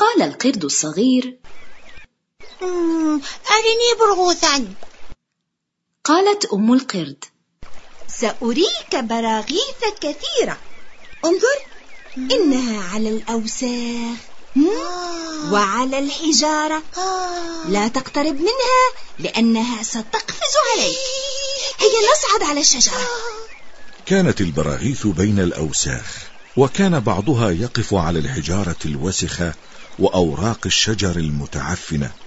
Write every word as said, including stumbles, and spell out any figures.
قال القرد الصغير: أرني برغوثا. قالت أم القرد: سأريك براغيث كثيرة، انظر، إنها على الأوساخ وعلى الحجارة، لا تقترب منها لأنها ستقفز عليك. هيا نصعد على الشجرة. كانت البراغيث بين الأوساخ، وكان بعضها يقف على الحجارة الوسخة وأوراق الشجر المتعفنة،